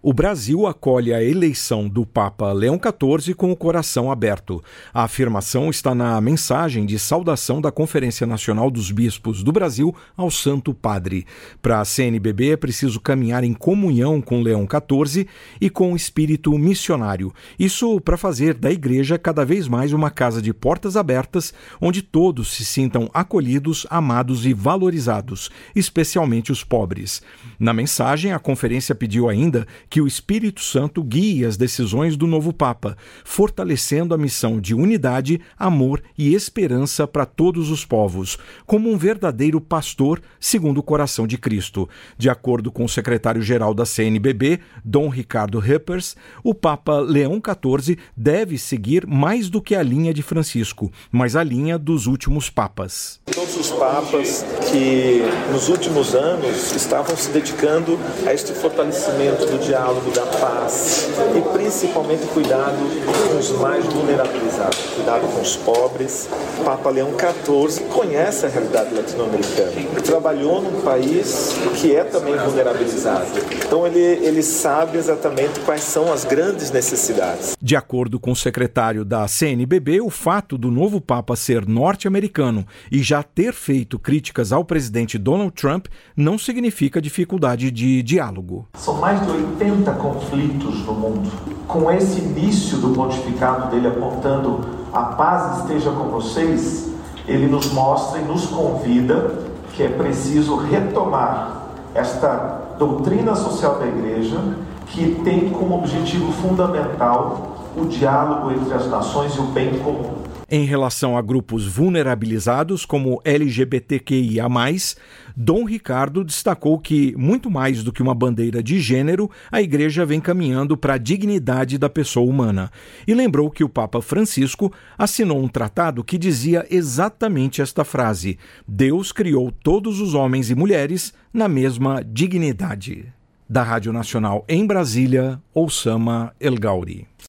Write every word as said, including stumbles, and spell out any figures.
O Brasil acolhe a eleição do Papa Leão quatorze com o coração aberto. A afirmação está na mensagem de saudação da Conferência Nacional dos Bispos do Brasil ao Santo Padre. Para a C N B B é preciso caminhar em comunhão com Leão quatorze e com o espírito missionário. Isso para fazer da Igreja cada vez mais uma casa de portas abertas, onde todos se sintam acolhidos, amados e valorizados, especialmente os pobres. Na mensagem, a conferência pediu ainda que o Espírito Santo guie as decisões do novo Papa, fortalecendo a missão de unidade, amor e esperança para todos os povos, como um verdadeiro pastor segundo o coração de Cristo. De acordo com o secretário-geral da C N B B, Dom Ricardo Rippers, o Papa Leão quatorze deve seguir mais do que a linha de Francisco, mas a linha dos últimos papas. Todos os papas que nos últimos anos estavam se dedicando a este fortalecimento do diálogo, da paz e principalmente cuidado com os mais vulnerabilizados, cuidado com os pobres. O Papa Leão quatorze conhece a realidade latino-americana. Ele trabalhou num país que é também vulnerabilizado. Então ele, ele sabe exatamente quais são as grandes necessidades. De acordo com o secretário da C N B B, o fato do novo Papa ser norte-americano e já ter feito críticas ao presidente Donald Trump não significa dificuldade de diálogo. São mais de oitenta conflitos no mundo. Com esse início do pontificado dele apontando a paz esteja com vocês, ele nos mostra e nos convida que é preciso retomar esta doutrina social da Igreja que tem como objetivo fundamental o diálogo entre as nações e o bem comum. Em relação a grupos vulnerabilizados como L G B T Q I A mais, Dom Ricardo destacou que, muito mais do que uma bandeira de gênero, a Igreja vem caminhando para a dignidade da pessoa humana. E lembrou que o Papa Francisco assinou um tratado que dizia exatamente esta frase: Deus criou todos os homens e mulheres na mesma dignidade. Da Rádio Nacional em Brasília, Oussama El Gauri.